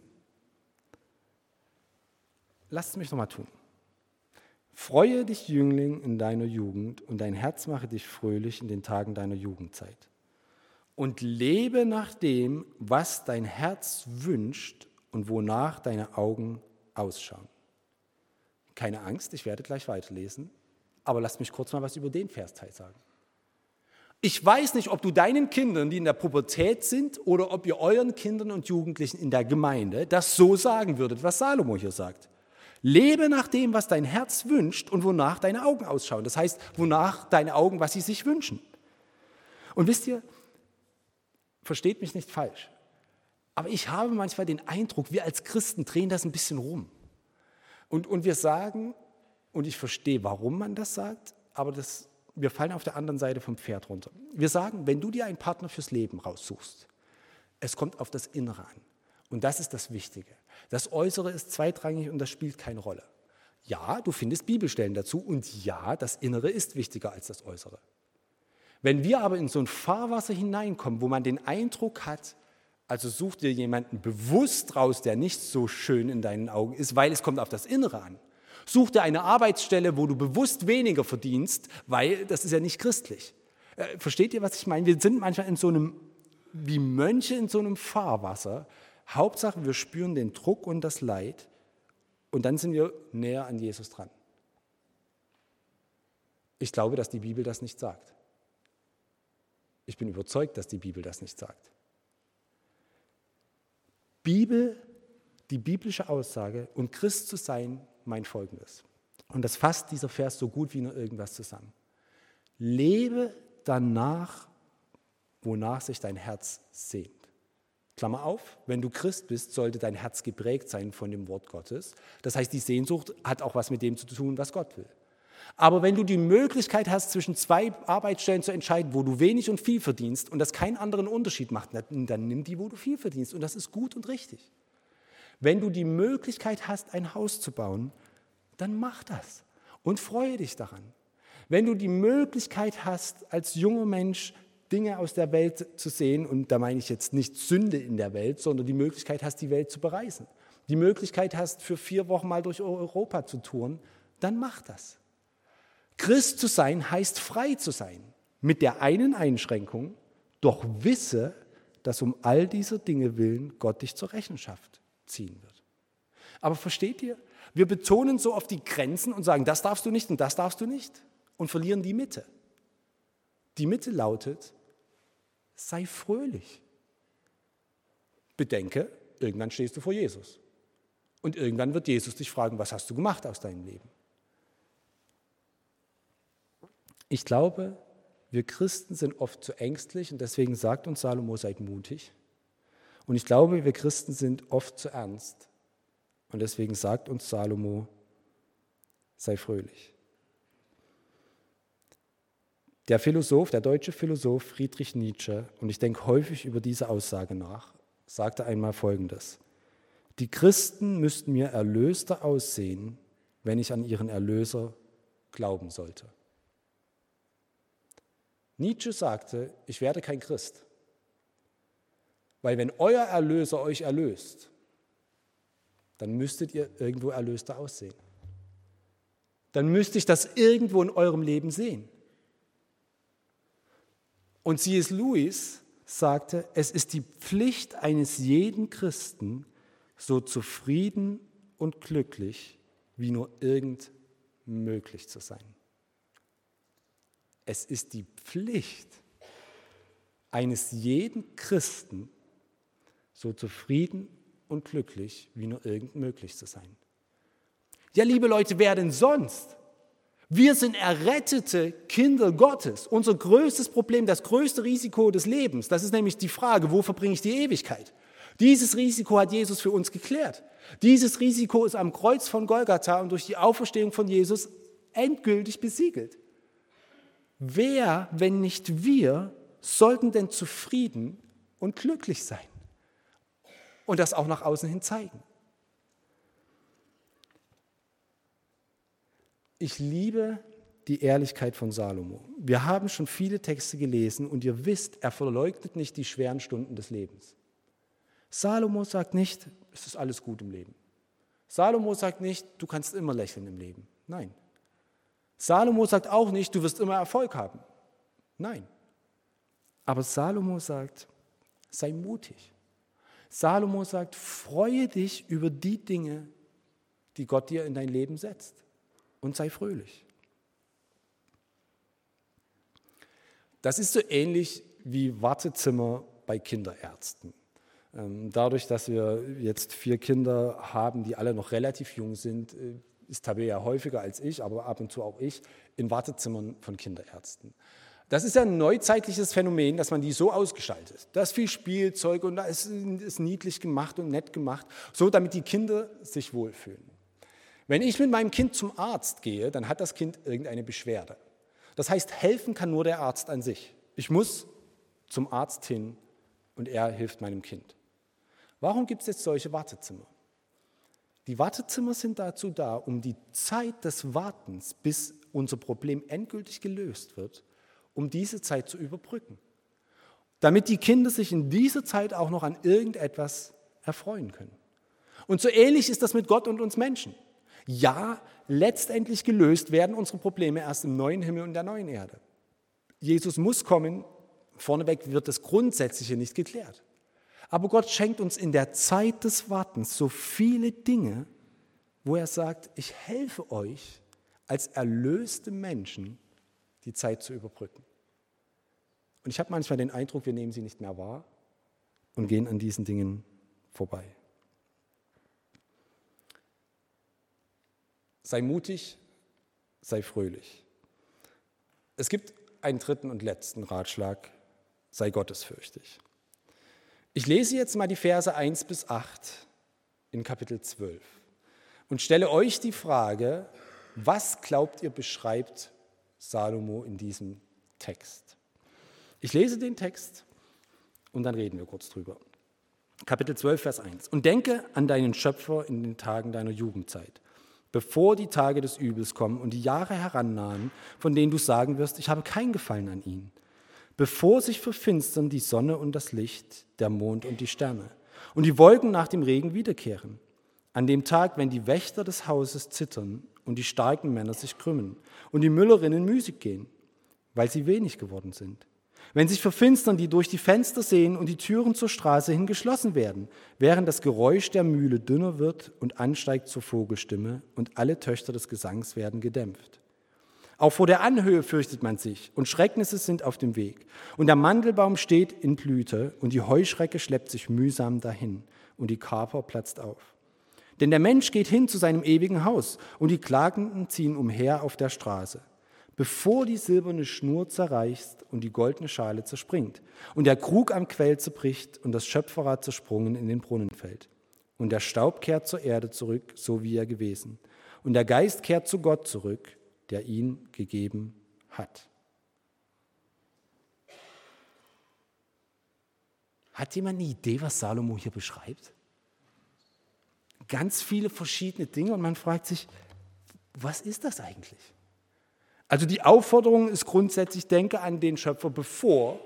Lasst es mich noch mal tun. Freue dich, Jüngling, in deiner Jugend und dein Herz mache dich fröhlich in den Tagen deiner Jugendzeit. Und lebe nach dem, was dein Herz wünscht und wonach deine Augen ausschauen. Keine Angst, ich werde gleich weiterlesen, aber lasst mich kurz mal was über den Versteil sagen. Ich weiß nicht, ob du deinen Kindern, die in der Pubertät sind, oder ob ihr euren Kindern und Jugendlichen in der Gemeinde das so sagen würdet, was Salomo hier sagt. Lebe nach dem, was dein Herz wünscht und wonach deine Augen ausschauen. Das heißt, wonach deine Augen, was sie sich wünschen. Und wisst ihr, versteht mich nicht falsch, aber ich habe manchmal den Eindruck, wir als Christen drehen das ein bisschen rum. Und wir sagen, und ich verstehe, warum man das sagt, aber wir fallen auf der anderen Seite vom Pferd runter. Wir sagen, wenn du dir einen Partner fürs Leben raussuchst, es kommt auf das Innere an. Und das ist das Wichtige. Das Äußere ist zweitrangig und das spielt keine Rolle. Ja, du findest Bibelstellen dazu und ja, das Innere ist wichtiger als das Äußere. Wenn wir aber in so ein Fahrwasser hineinkommen, wo man den Eindruck hat, also such dir jemanden bewusst raus, der nicht so schön in deinen Augen ist, weil es kommt auf das Innere an. Such dir eine Arbeitsstelle, wo du bewusst weniger verdienst, weil das ist ja nicht christlich. Versteht ihr, was ich meine? Wir sind manchmal in so einem, wie Mönche in so einem Fahrwasser. Hauptsache, wir spüren den Druck und das Leid und dann sind wir näher an Jesus dran. Ich glaube, dass die Bibel das nicht sagt. Ich bin überzeugt, dass die Bibel das nicht sagt. Die biblische Aussage und Christ zu sein meint Folgendes. Und das fasst dieser Vers so gut wie nur irgendwas zusammen. Lebe danach, wonach sich dein Herz sehnt. Klammer auf, wenn du Christ bist, sollte dein Herz geprägt sein von dem Wort Gottes. Das heißt, die Sehnsucht hat auch was mit dem zu tun, was Gott will. Aber wenn du die Möglichkeit hast, zwischen zwei Arbeitsstellen zu entscheiden, wo du wenig und viel verdienst und das keinen anderen Unterschied macht, dann nimm die, wo du viel verdienst. Und das ist gut und richtig. Wenn du die Möglichkeit hast, ein Haus zu bauen, dann mach das und freue dich daran. Wenn du die Möglichkeit hast, als junger Mensch Dinge aus der Welt zu sehen, und da meine ich jetzt nicht Sünde in der Welt, sondern die Möglichkeit hast, die Welt zu bereisen, die Möglichkeit hast, für 4 Wochen mal durch Europa zu touren, dann mach das. Christ zu sein heißt frei zu sein, mit der einen Einschränkung, doch wisse, dass um all dieser Dinge willen Gott dich zur Rechenschaft ziehen wird. Aber versteht ihr? Wir betonen so oft die Grenzen und sagen, das darfst du nicht und das darfst du nicht und verlieren die Mitte. Die Mitte lautet, sei fröhlich. Bedenke, irgendwann stehst du vor Jesus. Und irgendwann wird Jesus dich fragen, was hast du gemacht aus deinem Leben? Ich glaube, wir Christen sind oft zu ängstlich und deswegen sagt uns Salomo, seid mutig. Und ich glaube, wir Christen sind oft zu ernst und deswegen sagt uns Salomo, sei fröhlich. Der deutsche Philosoph Friedrich Nietzsche, und ich denke häufig über diese Aussage nach, sagte einmal Folgendes: Die Christen müssten mir erlöster aussehen, wenn ich an ihren Erlöser glauben sollte. Nietzsche sagte, ich werde kein Christ, weil wenn euer Erlöser euch erlöst, dann müsstet ihr irgendwo erlöster aussehen. Dann müsste ich das irgendwo in eurem Leben sehen. Und C.S. Lewis sagte, es ist die Pflicht eines jeden Christen, so zufrieden und glücklich wie nur irgend möglich zu sein. Es ist die Pflicht eines jeden Christen, so zufrieden und glücklich wie nur irgend möglich zu sein. Ja, liebe Leute, wer denn sonst? Wir sind errettete Kinder Gottes. Unser größtes Problem, das größte Risiko des Lebens, das ist nämlich die Frage, wo verbringe ich die Ewigkeit? Dieses Risiko hat Jesus für uns geklärt. Dieses Risiko ist am Kreuz von Golgatha und durch die Auferstehung von Jesus endgültig besiegelt. Wer, wenn nicht wir, sollten denn zufrieden und glücklich sein? Und das auch nach außen hin zeigen. Ich liebe die Ehrlichkeit von Salomo. Wir haben schon viele Texte gelesen und ihr wisst, er verleugnet nicht die schweren Stunden des Lebens. Salomo sagt nicht, es ist alles gut im Leben. Salomo sagt nicht, du kannst immer lächeln im Leben. Nein. Salomo sagt auch nicht, du wirst immer Erfolg haben. Nein. Aber Salomo sagt, sei mutig. Salomo sagt, freue dich über die Dinge, die Gott dir in dein Leben setzt. Und sei fröhlich. Das ist so ähnlich wie Wartezimmer bei Kinderärzten. Dadurch, dass wir jetzt 4 Kinder haben, die alle noch relativ jung sind, ist Tabea häufiger als ich, aber ab und zu auch ich, in Wartezimmern von Kinderärzten. Das ist ja ein neuzeitliches Phänomen, dass man die so ausgestaltet. Da ist viel Spielzeug und da ist niedlich gemacht und nett gemacht, so damit die Kinder sich wohlfühlen. Wenn ich mit meinem Kind zum Arzt gehe, dann hat das Kind irgendeine Beschwerde. Das heißt, helfen kann nur der Arzt an sich. Ich muss zum Arzt hin und er hilft meinem Kind. Warum gibt es jetzt solche Wartezimmer? Die Wartezimmer sind dazu da, um die Zeit des Wartens, bis unser Problem endgültig gelöst wird, um diese Zeit zu überbrücken. Damit die Kinder sich in dieser Zeit auch noch an irgendetwas erfreuen können. Und so ähnlich ist das mit Gott und uns Menschen. Ja, letztendlich gelöst werden unsere Probleme erst im neuen Himmel und der neuen Erde. Jesus muss kommen, vorneweg wird das Grundsätzliche nicht geklärt. Aber Gott schenkt uns in der Zeit des Wartens so viele Dinge, wo er sagt, ich helfe euch als erlöste Menschen, die Zeit zu überbrücken. Und ich habe manchmal den Eindruck, wir nehmen sie nicht mehr wahr und gehen an diesen Dingen vorbei. sei mutig, sei fröhlich. Es gibt einen dritten und letzten Ratschlag, sei gottesfürchtig. Ich lese jetzt mal die Verse 1 bis 8 in Kapitel 12 und stelle euch die Frage, was glaubt ihr beschreibt Salomo in diesem Text? Ich lese den Text und dann reden wir kurz drüber. Kapitel 12, Vers 1. Und denke an deinen Schöpfer in den Tagen deiner Jugendzeit, bevor die Tage des Übels kommen und die Jahre herannahen, von denen du sagen wirst, ich habe kein Gefallen an ihnen. Bevor sich verfinstern die Sonne und das Licht, der Mond und die Sterne und die Wolken nach dem Regen wiederkehren. An dem Tag, wenn die Wächter des Hauses zittern und die starken Männer sich krümmen und die Müllerinnen müßig gehen, weil sie wenig geworden sind. Wenn sich verfinstern, die durch die Fenster sehen und die Türen zur Straße hin geschlossen werden, während das Geräusch der Mühle dünner wird und ansteigt zur Vogelstimme und alle Töchter des Gesangs werden gedämpft. Auch vor der Anhöhe fürchtet man sich und Schrecknisse sind auf dem Weg. Und der Mandelbaum steht in Blüte und die Heuschrecke schleppt sich mühsam dahin und die Kaper platzt auf. Denn der Mensch geht hin zu seinem ewigen Haus und die Klagenden ziehen umher auf der Straße, bevor die silberne Schnur zerreißt und die goldene Schale zerspringt und der Krug am Quell zerbricht und das Schöpferrad zersprungen in den Brunnen fällt. Und der Staub kehrt zur Erde zurück, so wie er gewesen. Und der Geist kehrt zu Gott zurück, der ihn gegeben hat. Hat jemand eine Idee, was Salomo hier beschreibt? Ganz viele verschiedene Dinge und man fragt sich, was ist das eigentlich? Also die Aufforderung ist grundsätzlich, denke an den Schöpfer bevor.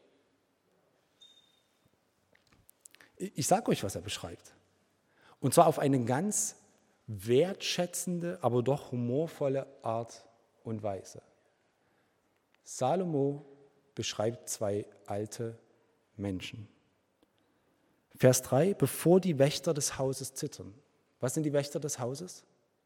Ich sage euch, was er beschreibt. Und zwar auf eine ganz wertschätzende, aber doch humorvolle Art und Weise. Salomo beschreibt zwei alte Menschen. Vers 3, bevor die Wächter des Hauses zittern. Was sind die Wächter des Hauses?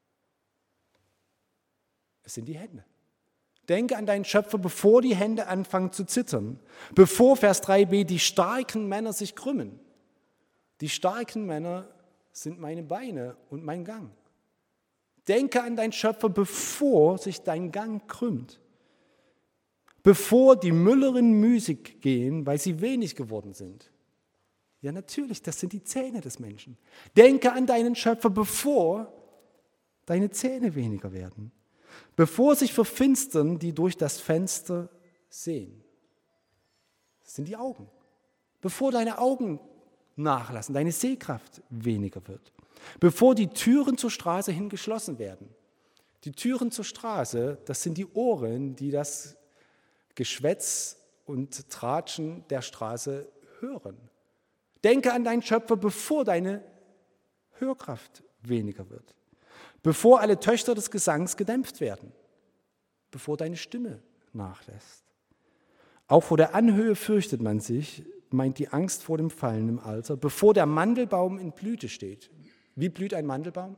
Es sind die Hände. Denke an deinen Schöpfer, bevor die Hände anfangen zu zittern. Bevor, Vers 3b, die starken Männer sich krümmen. Die starken Männer sind meine Beine und mein Gang. Denke an deinen Schöpfer, bevor sich dein Gang krümmt. Bevor die Müllerinnen müßig gehen, weil sie wenig geworden sind. Ja, natürlich, das sind die Zähne des Menschen. Denke an deinen Schöpfer, bevor deine Zähne weniger werden. Bevor sich verfinstern, die durch das Fenster sehen. Das sind die Augen. Bevor deine Augen nachlassen, deine Sehkraft weniger wird. Bevor die Türen zur Straße hin geschlossen werden. Die Türen zur Straße, das sind die Ohren, die das Geschwätz und Tratschen der Straße hören. Denke an deinen Schöpfer, bevor deine Hörkraft weniger wird. Bevor alle Töchter des Gesangs gedämpft werden. Bevor deine Stimme nachlässt. Auch vor der Anhöhe fürchtet man sich, meint die Angst vor dem Fallen im Alter, bevor der Mandelbaum in Blüte steht. Wie blüht ein Mandelbaum?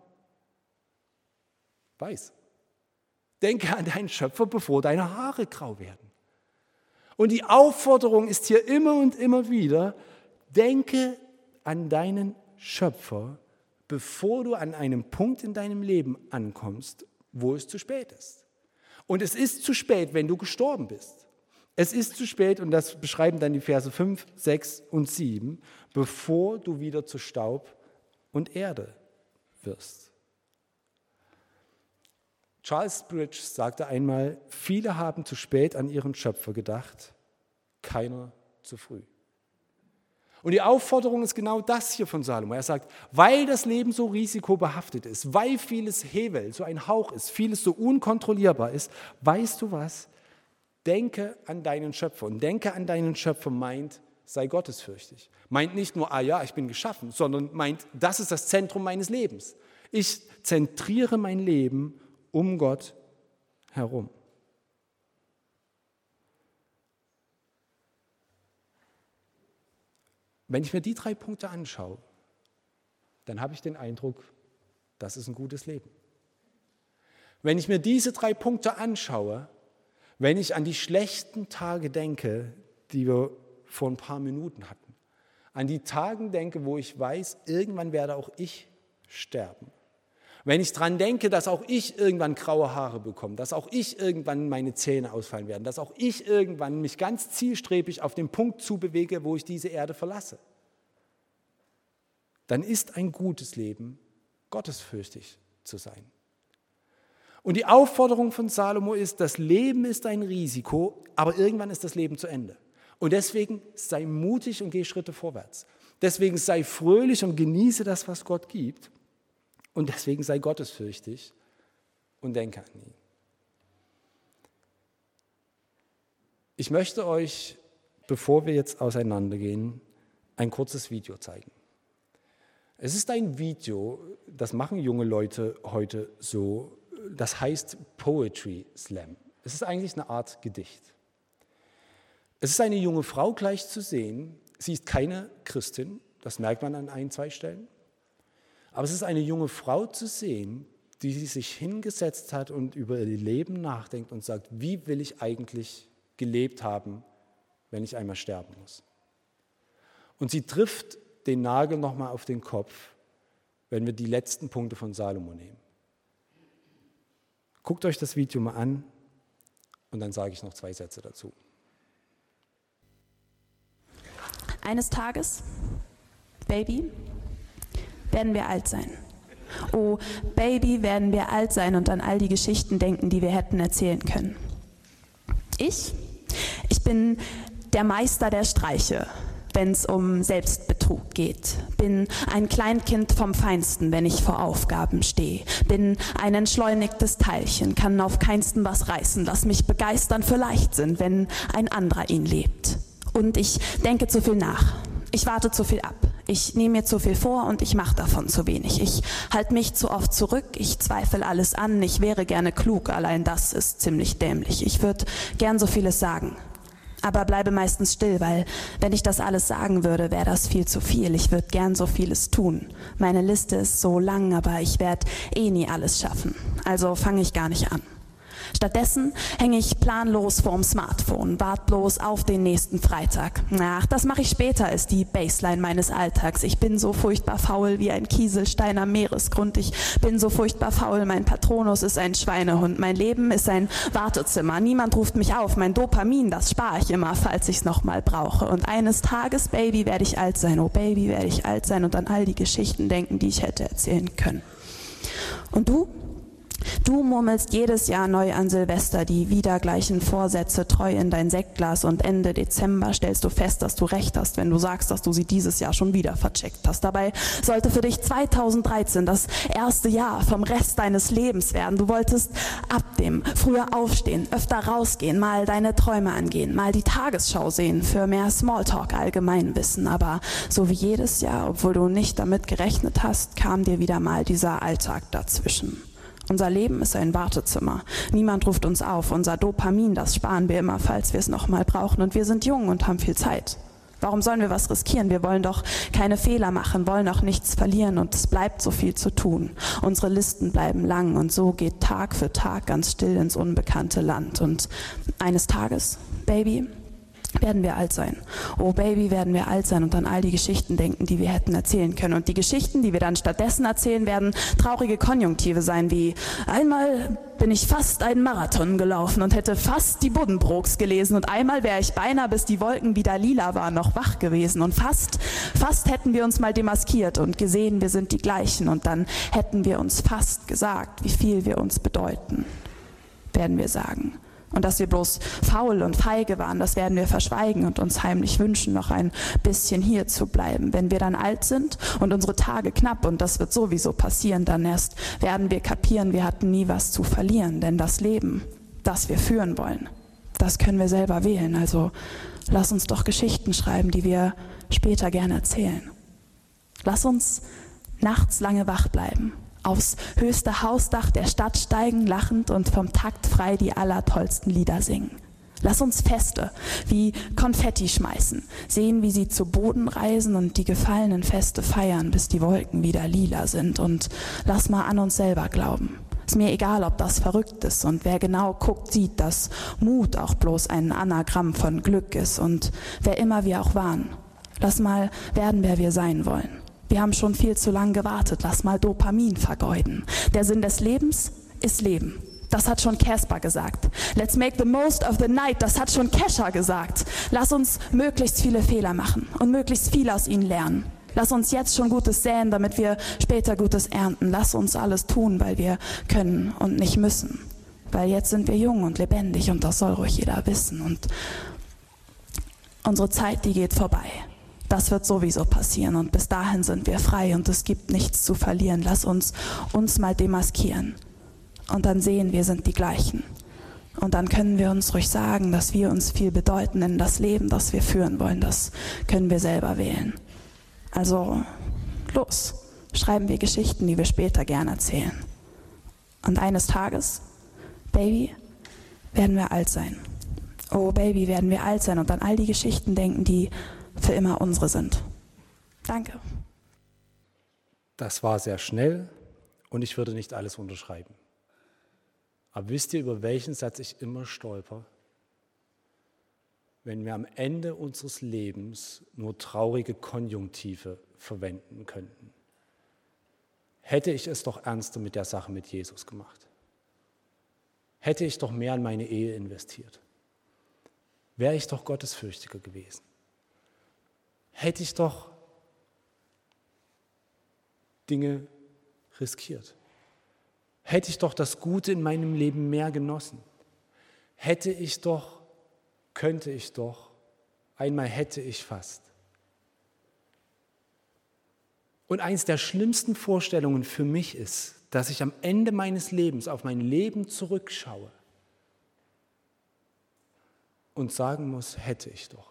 Weiß. Denke an deinen Schöpfer, bevor deine Haare grau werden. Und die Aufforderung ist hier immer und immer wieder, denke an deinen Schöpfer, bevor du an einem Punkt in deinem Leben ankommst, wo es zu spät ist. Und es ist zu spät, wenn du gestorben bist. Es ist zu spät, und das beschreiben dann die Verse 5, 6 und 7, bevor du wieder zu Staub und Erde wirst. Charles Bridge sagte einmal, viele haben zu spät an ihren Schöpfer gedacht, keiner zu früh. Und die Aufforderung ist genau das hier von Salomo. Er sagt, weil das Leben so risikobehaftet ist, weil vieles Hevel, so ein Hauch ist, vieles so unkontrollierbar ist, weißt du was? Denke an deinen Schöpfer. Und denke an deinen Schöpfer meint, sei gottesfürchtig. Meint nicht nur, ich bin geschaffen, sondern meint, das ist das Zentrum meines Lebens. Ich zentriere mein Leben um Gott herum. Wenn ich mir die 3 Punkte anschaue, dann habe ich den Eindruck, das ist ein gutes Leben. Wenn ich mir diese 3 Punkte anschaue, wenn ich an die schlechten Tage denke, die wir vor ein paar Minuten hatten, an die Tage denke, wo ich weiß, irgendwann werde auch ich sterben, Wenn ich dran denke, dass auch ich irgendwann graue Haare bekomme, dass auch ich irgendwann meine Zähne ausfallen werden, dass auch ich irgendwann mich ganz zielstrebig auf den Punkt zubewege, wo ich diese Erde verlasse, dann ist ein gutes Leben, gottesfürchtig zu sein. Und die Aufforderung von Salomo ist, das Leben ist ein Risiko, aber irgendwann ist das Leben zu Ende. Und deswegen sei mutig und geh Schritte vorwärts. Deswegen sei fröhlich und genieße das, was Gott gibt. Und deswegen sei gottesfürchtig und denke an ihn. Ich möchte euch, bevor wir jetzt auseinandergehen, ein kurzes Video zeigen. Es ist ein Video, das machen junge Leute heute so, das heißt Poetry Slam. Es ist eigentlich eine Art Gedicht. Es ist eine junge Frau gleich zu sehen. Sie ist keine Christin, das merkt man an 1, 2 Stellen. Aber es ist eine junge Frau zu sehen, die sich hingesetzt hat und über ihr Leben nachdenkt und sagt, wie will ich eigentlich gelebt haben, wenn ich einmal sterben muss. Und sie trifft den Nagel nochmal auf den Kopf, wenn wir die letzten Punkte von Salomo nehmen. Guckt euch das Video mal an und dann sage ich noch 2 Sätze dazu. Eines Tages, Baby, werden wir alt sein. Oh, Baby, werden wir alt sein und an all die Geschichten denken, die wir hätten erzählen können. Ich bin der Meister der Streiche, wenn es um Selbstbetrug geht. Bin ein Kleinkind vom Feinsten, wenn ich vor Aufgaben stehe. Bin ein entschleunigtes Teilchen, kann auf keinsten was reißen, lass mich begeistern für Leichtsinn, wenn ein anderer ihn lebt. Und ich denke zu viel nach. Ich warte zu viel ab. Ich nehme mir zu viel vor und ich mache davon zu wenig. Ich halte mich zu oft zurück, ich zweifle alles an, ich wäre gerne klug, allein das ist ziemlich dämlich. Ich würde gern so vieles sagen, aber bleibe meistens still, weil wenn ich das alles sagen würde, wäre das viel zu viel. Ich würde gern so vieles tun. Meine Liste ist so lang, aber ich werde nie alles schaffen. Also fange ich gar nicht an. Stattdessen hänge ich planlos vorm Smartphone, wart bloß auf den nächsten Freitag. Ach, das mache ich später, ist die Baseline meines Alltags. Ich bin so furchtbar faul wie ein Kieselstein am Meeresgrund. Ich bin so furchtbar faul, mein Patronus ist ein Schweinehund. Mein Leben ist ein Wartezimmer. Niemand ruft mich auf. Mein Dopamin, das spare ich immer, falls ich es nochmal brauche. Und eines Tages, Baby, werde ich alt sein. Oh, Baby, werde ich alt sein und an all die Geschichten denken, die ich hätte erzählen können. Und du? Du murmelst jedes Jahr neu an Silvester die wieder gleichen Vorsätze treu in dein Sektglas und Ende Dezember stellst du fest, dass du recht hast, wenn du sagst, dass du sie dieses Jahr schon wieder vercheckt hast. Dabei sollte für dich 2013 das erste Jahr vom Rest deines Lebens werden. Du wolltest abnehmen, früher aufstehen, öfter rausgehen, mal deine Träume angehen, mal die Tagesschau sehen für mehr Smalltalk, Allgemeinwissen. Aber so wie jedes Jahr, obwohl du nicht damit gerechnet hast, kam dir wieder mal dieser Alltag dazwischen. Unser Leben ist ein Wartezimmer. Niemand ruft uns auf. Unser Dopamin, das sparen wir immer, falls wir es nochmal brauchen. Und wir sind jung und haben viel Zeit. Warum sollen wir was riskieren? Wir wollen doch keine Fehler machen, wollen auch nichts verlieren. Und es bleibt so viel zu tun. Unsere Listen bleiben lang. Und so geht Tag für Tag ganz still ins unbekannte Land. Und eines Tages, Baby, werden wir alt sein. Oh Baby, werden wir alt sein und an all die Geschichten denken, die wir hätten erzählen können. Und die Geschichten, die wir dann stattdessen erzählen, werden traurige Konjunktive sein, wie einmal bin ich fast einen Marathon gelaufen und hätte fast die Buddenbrooks gelesen und einmal wäre ich beinahe, bis die Wolken wieder lila waren, noch wach gewesen und fast hätten wir uns mal demaskiert und gesehen, wir sind die Gleichen und dann hätten wir uns fast gesagt, wie viel wir uns bedeuten, werden wir sagen. Und dass wir bloß faul und feige waren, das werden wir verschweigen und uns heimlich wünschen, noch ein bisschen hier zu bleiben. Wenn wir dann alt sind und unsere Tage knapp, und das wird sowieso passieren, dann erst werden wir kapieren, wir hatten nie was zu verlieren. Denn das Leben, das wir führen wollen, das können wir selber wählen. Also lass uns doch Geschichten schreiben, die wir später gerne erzählen. Lass uns nachts lange wach bleiben. Aufs höchste Hausdach der Stadt steigen, lachend und vom Takt frei die allertollsten Lieder singen. Lass uns Feste wie Konfetti schmeißen, sehen, wie sie zu Boden reisen und die gefallenen Feste feiern, bis die Wolken wieder lila sind. Und lass mal an uns selber glauben. Ist mir egal, ob das verrückt ist und wer genau guckt, sieht, dass Mut auch bloß ein Anagramm von Glück ist und wer immer wir auch waren. Lass mal werden, wer wir sein wollen. Wir haben schon viel zu lange gewartet. Lass mal Dopamin vergeuden. Der Sinn des Lebens ist Leben. Das hat schon Casper gesagt. Let's make the most of the night. Das hat schon Kesha gesagt. Lass uns möglichst viele Fehler machen und möglichst viel aus ihnen lernen. Lass uns jetzt schon Gutes säen, damit wir später Gutes ernten. Lass uns alles tun, weil wir können und nicht müssen. Weil jetzt sind wir jung und lebendig und das soll ruhig jeder wissen. Und unsere Zeit, die geht vorbei. Das wird sowieso passieren und bis dahin sind wir frei und es gibt nichts zu verlieren. Lass uns mal demaskieren. Und dann sehen wir sind die Gleichen. Und dann können wir uns ruhig sagen, dass wir uns viel bedeuten in das Leben, das wir führen wollen. Das können wir selber wählen. Also los, schreiben wir Geschichten, die wir später gern erzählen. Und eines Tages, Baby, werden wir alt sein. Oh Baby, werden wir alt sein und an all die Geschichten denken, die für immer unsere sind. Danke. Das war sehr schnell und ich würde nicht alles unterschreiben. Aber wisst ihr, über welchen Satz ich immer stolper? Wenn wir am Ende unseres Lebens nur traurige Konjunktive verwenden könnten. Hätte ich es doch ernster mit der Sache mit Jesus gemacht. Hätte ich doch mehr in meine Ehe investiert. Wäre ich doch gottesfürchtiger gewesen. Hätte ich doch Dinge riskiert. Hätte ich doch das Gute in meinem Leben mehr genossen. Hätte ich doch, könnte ich doch, einmal hätte ich fast. Und eins der schlimmsten Vorstellungen für mich ist, dass ich am Ende meines Lebens auf mein Leben zurückschaue und sagen muss, hätte ich doch.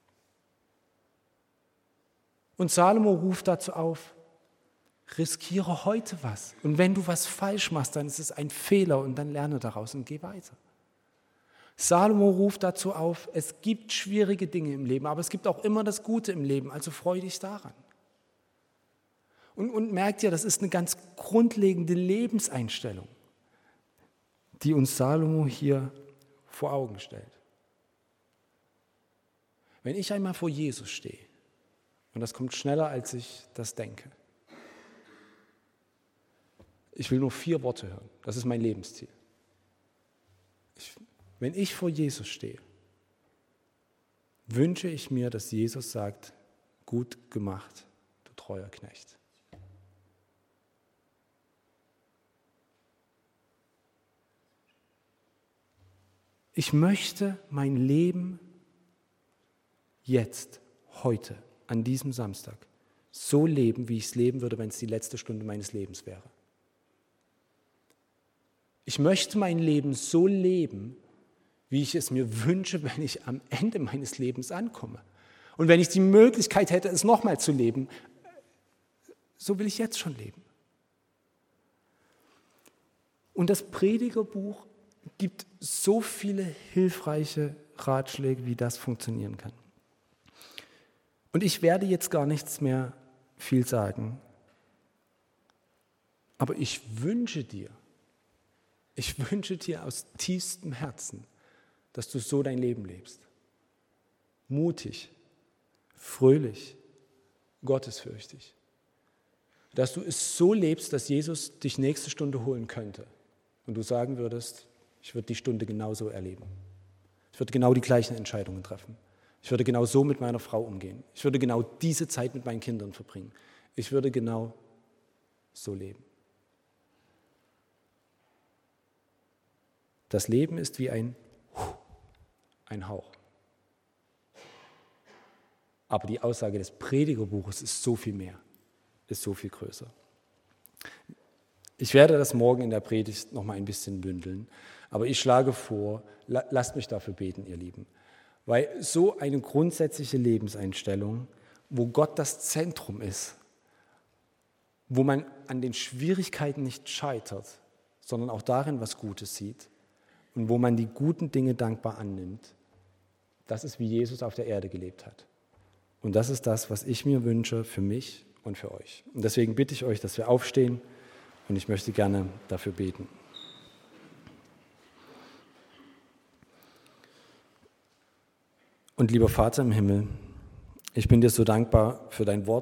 Und Salomo ruft dazu auf, riskiere heute was. Und wenn du was falsch machst, dann ist es ein Fehler und dann lerne daraus und geh weiter. Salomo ruft dazu auf, es gibt schwierige Dinge im Leben, aber es gibt auch immer das Gute im Leben, also freu dich daran. Und merkt ihr, das ist eine ganz grundlegende Lebenseinstellung, die uns Salomo hier vor Augen stellt. Wenn ich einmal vor Jesus stehe, und das kommt schneller, als ich das denke, ich will nur 4 Worte hören. Das ist mein Lebensziel. Wenn ich vor Jesus stehe, wünsche ich mir, dass Jesus sagt, gut gemacht, du treuer Knecht. Ich möchte mein Leben jetzt, heute, an diesem Samstag, so leben, wie ich es leben würde, wenn es die letzte Stunde meines Lebens wäre. Ich möchte mein Leben so leben, wie ich es mir wünsche, wenn ich am Ende meines Lebens ankomme. Und wenn ich die Möglichkeit hätte, es nochmal zu leben, so will ich jetzt schon leben. Und das Predigerbuch gibt so viele hilfreiche Ratschläge, wie das funktionieren kann. Und ich werde jetzt gar nichts mehr viel sagen, aber ich wünsche dir aus tiefstem Herzen, dass du so dein Leben lebst. Mutig, fröhlich, gottesfürchtig. Dass du es so lebst, dass Jesus dich nächste Stunde holen könnte und du sagen würdest, ich würde die Stunde genauso erleben. Ich würde genau die gleichen Entscheidungen treffen. Ich würde genau so mit meiner Frau umgehen. Ich würde genau diese Zeit mit meinen Kindern verbringen. Ich würde genau so leben. Das Leben ist wie ein Hauch. Aber die Aussage des Predigerbuches ist so viel mehr, ist so viel größer. Ich werde das morgen in der Predigt noch mal ein bisschen bündeln, aber ich schlage vor, lasst mich dafür beten, ihr Lieben. Weil so eine grundsätzliche Lebenseinstellung, wo Gott das Zentrum ist, wo man an den Schwierigkeiten nicht scheitert, sondern auch darin was Gutes sieht und wo man die guten Dinge dankbar annimmt, das ist, wie Jesus auf der Erde gelebt hat. Und das ist das, was ich mir wünsche für mich und für euch. Und deswegen bitte ich euch, dass wir aufstehen und ich möchte gerne dafür beten. Und lieber Vater im Himmel, ich bin dir so dankbar für dein Wort,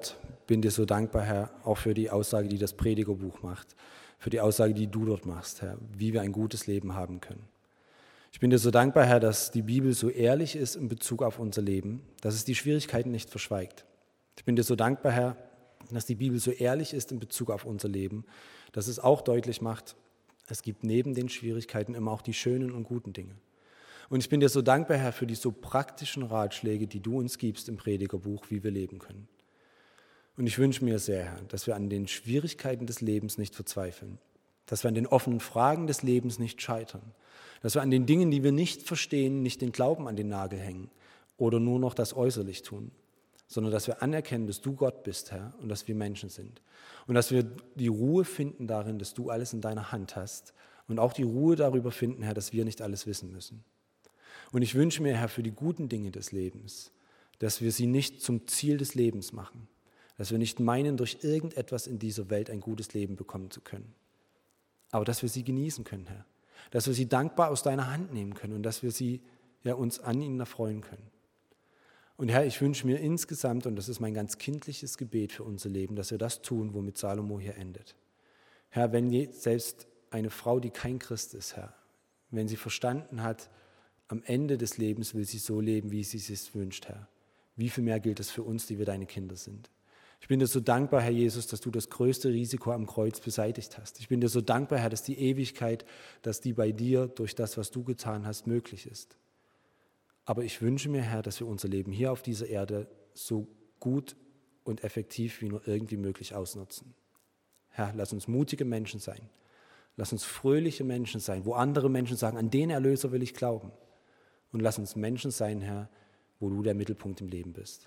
bin dir so dankbar, Herr, auch für die Aussage, die das Predigerbuch macht, für die Aussage, die du dort machst, Herr, wie wir ein gutes Leben haben können. Ich bin dir so dankbar, Herr, dass die Bibel so ehrlich ist in Bezug auf unser Leben, dass es die Schwierigkeiten nicht verschweigt. Ich bin dir so dankbar, Herr, dass die Bibel so ehrlich ist in Bezug auf unser Leben, dass es auch deutlich macht, es gibt neben den Schwierigkeiten immer auch die schönen und guten Dinge. Und ich bin dir so dankbar, Herr, für die so praktischen Ratschläge, die du uns gibst im Predigerbuch, wie wir leben können. Und ich wünsche mir sehr, Herr, dass wir an den Schwierigkeiten des Lebens nicht verzweifeln, dass wir an den offenen Fragen des Lebens nicht scheitern, dass wir an den Dingen, die wir nicht verstehen, nicht den Glauben an den Nagel hängen oder nur noch das äußerlich tun, sondern dass wir anerkennen, dass du Gott bist, Herr, und dass wir Menschen sind. Und dass wir die Ruhe finden darin, dass du alles in deiner Hand hast und auch die Ruhe darüber finden, Herr, dass wir nicht alles wissen müssen. Und ich wünsche mir, Herr, für die guten Dinge des Lebens, dass wir sie nicht zum Ziel des Lebens machen, dass wir nicht meinen, durch irgendetwas in dieser Welt ein gutes Leben bekommen zu können, aber dass wir sie genießen können, Herr, dass wir sie dankbar aus deiner Hand nehmen können und dass wir sie, ja, uns an ihnen erfreuen können. Und Herr, ich wünsche mir insgesamt, und das ist mein ganz kindliches Gebet für unser Leben, dass wir das tun, womit Salomo hier endet. Herr, wenn selbst eine Frau, die kein Christ ist, Herr, wenn sie verstanden hat, am Ende des Lebens will sie so leben, wie sie es sich wünscht, Herr. Wie viel mehr gilt es für uns, die wir deine Kinder sind? Ich bin dir so dankbar, Herr Jesus, dass du das größte Risiko am Kreuz beseitigt hast. Ich bin dir so dankbar, Herr, dass die Ewigkeit, dass die bei dir durch das, was du getan hast, möglich ist. Aber ich wünsche mir, Herr, dass wir unser Leben hier auf dieser Erde so gut und effektiv wie nur irgendwie möglich ausnutzen. Herr, lass uns mutige Menschen sein. Lass uns fröhliche Menschen sein, wo andere Menschen sagen, an den Erlöser will ich glauben. Und lass uns Menschen sein, Herr, wo du der Mittelpunkt im Leben bist.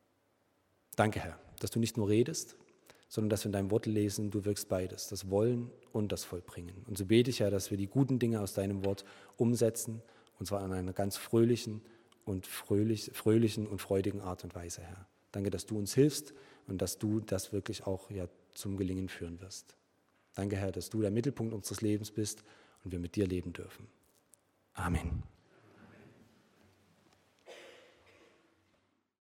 Danke, Herr, dass du nicht nur redest, sondern dass wir in deinem Wort lesen, du wirkst beides, das Wollen und das Vollbringen. Und so bete ich, Herr, dass wir die guten Dinge aus deinem Wort umsetzen, und zwar in einer ganz fröhlichen und freudigen Art und Weise, Herr. Danke, dass du uns hilfst und dass du das wirklich auch, ja, zum Gelingen führen wirst. Danke, Herr, dass du der Mittelpunkt unseres Lebens bist und wir mit dir leben dürfen. Amen.